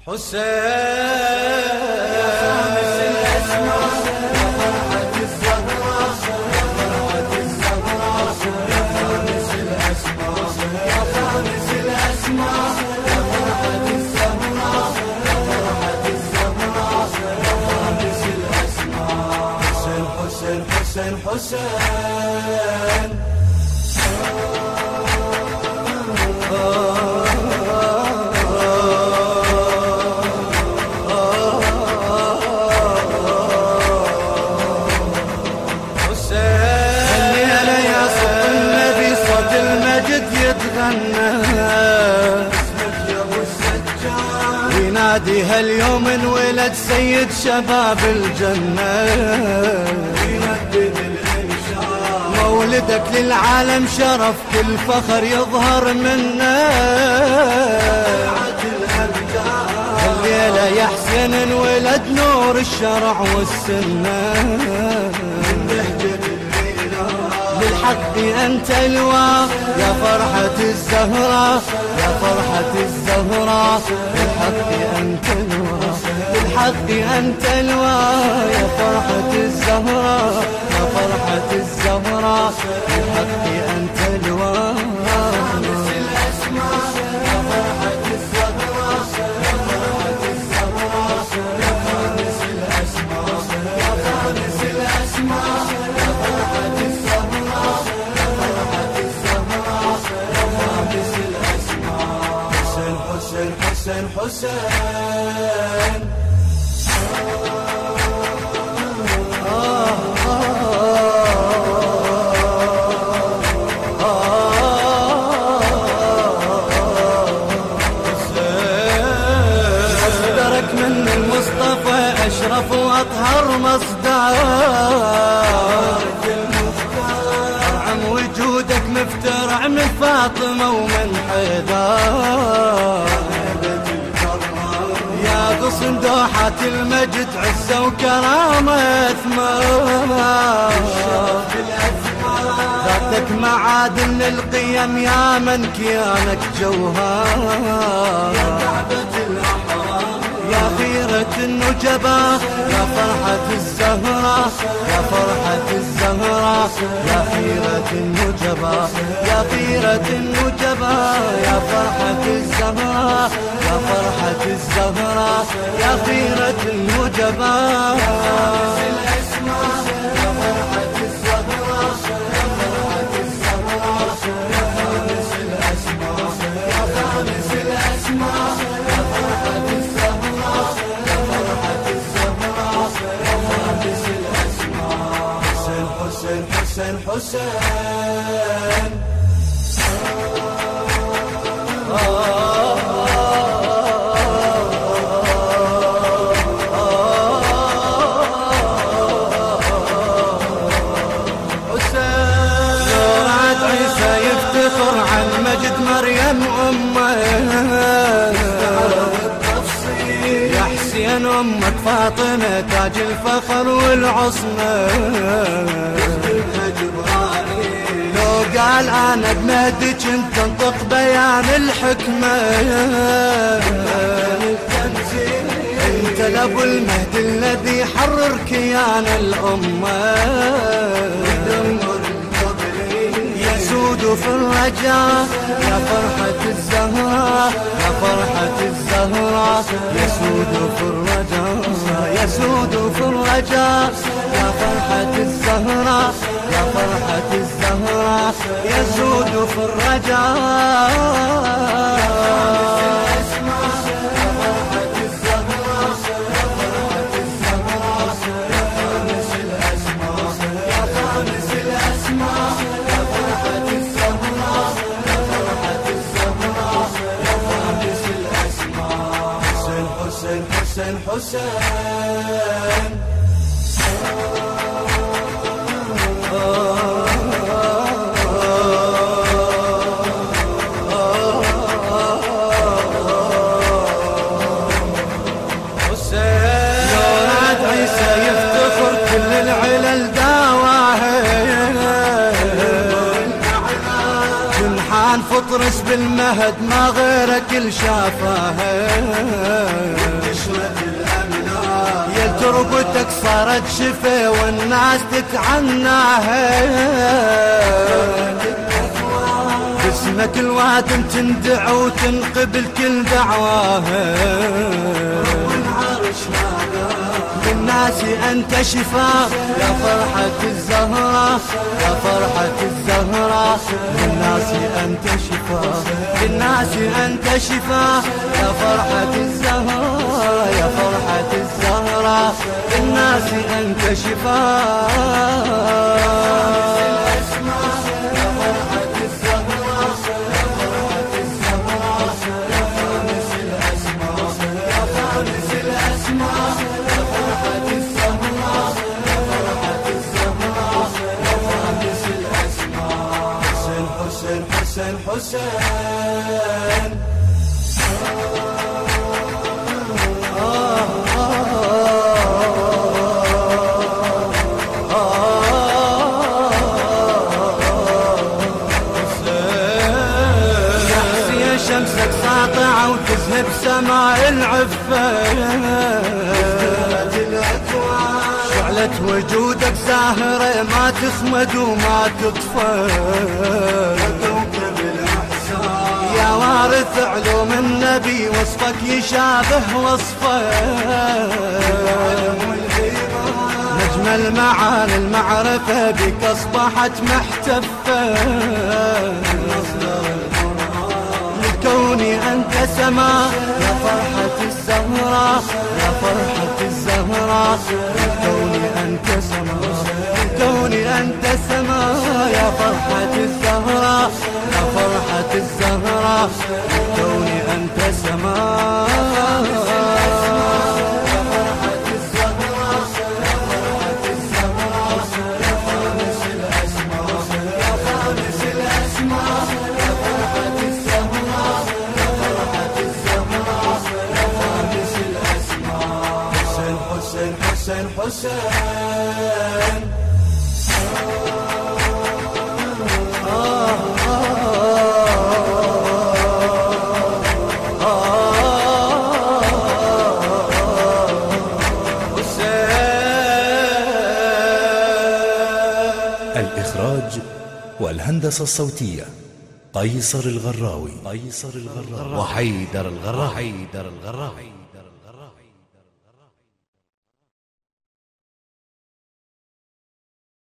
حسين يا خامس الأسماء يا فرحة الزهراء يا فرحة الزهراء يا خامس الأسماء يا خامس الأسماء يا فرحة الزهراء يا فرحة الزهراء يا خامس الأسماء حسين حسين حسين حسين ينادي هاليوم انولد سيد شباب الجنة، مولدك للعالم شرف كل فخر يظهر منه. الليلة يا حسين انولد نور الشرع والسنة، للحق أنت الواء يا فرحة الزهراء يا فرحة الزهراء، للحق أنت الواء للحق أنت الواء يا فرحة الزهراء يا فرحة الزهراء، للحق أنت الواء حسين حسين مصدرك من المصطفى أشرف وأطهر مصدر، عم وجودك مفترع من فاطمة ومن حيدر، غصن دوحة المجد عزة وكرامة ثمار، ذاتك معادن للقيم يا من كيانك جوهر، يا خيرة النجباء يا فرحة الزهراء يا فرحة الزهراء، يا خيرة النجباء يا خيرة النجباء، يا فرحة الزهراء يا فرحة الزهراء، يا خيرة النجباء. حسين حسين نورات عيسى يفتخر عن مجد مريم أمه، يا حسين أمك فاطمة تاج الفخر والعصمة، لو قال أنا بمهدك انت تنطق بيان الحكمة، انت لابو المهدي الذي حرر كيان الأمة، يسود في الرجاء يا فرحة الزهراء يا فرحة الزهراء، يسود في الرجاء يسود في الرجاء يا فرحة الزهراء يا فرحة الزهراء، يسود في الرجاء. حسين حسين نورات عيسى يفتخر كل العلل داواها، جنحان فطرس بالمهد ما غيرك الشافاها، ربتك صارت شفا والناس تتعناها، باسمك الوادم تندع وتنقبل كل دعواها. للناس أنت شفاء يا فرحة الزهرة، يا فرحة الزهرة. للناس أنت شفاء، للناس أنت شفاء يا فرحة الزهرة، يا فرحة الزهرة. للناس أنت شفاء. حسين حسين يا شمسك ساطعة وتذهب سماء العفة، شعلة وجودك زاهرة ما تخمد وما تطفى. يا وارث علوم النبي وصفك يشابه وصفه، نجم المعاني المعرفة بك أصبحت محتفة. لكوني أنت سماء يا فرحة الزهراء، يا فرحة الزهراء. لكوني أنت سماء، لكوني أنت سماء يا فرحة الزهراء، يا فرحة الزهراء. لكوني أنت سماء. حسين حسين الإخراج والهندسة الصوتية قيصر الغراوي، وحيدر الغراوي.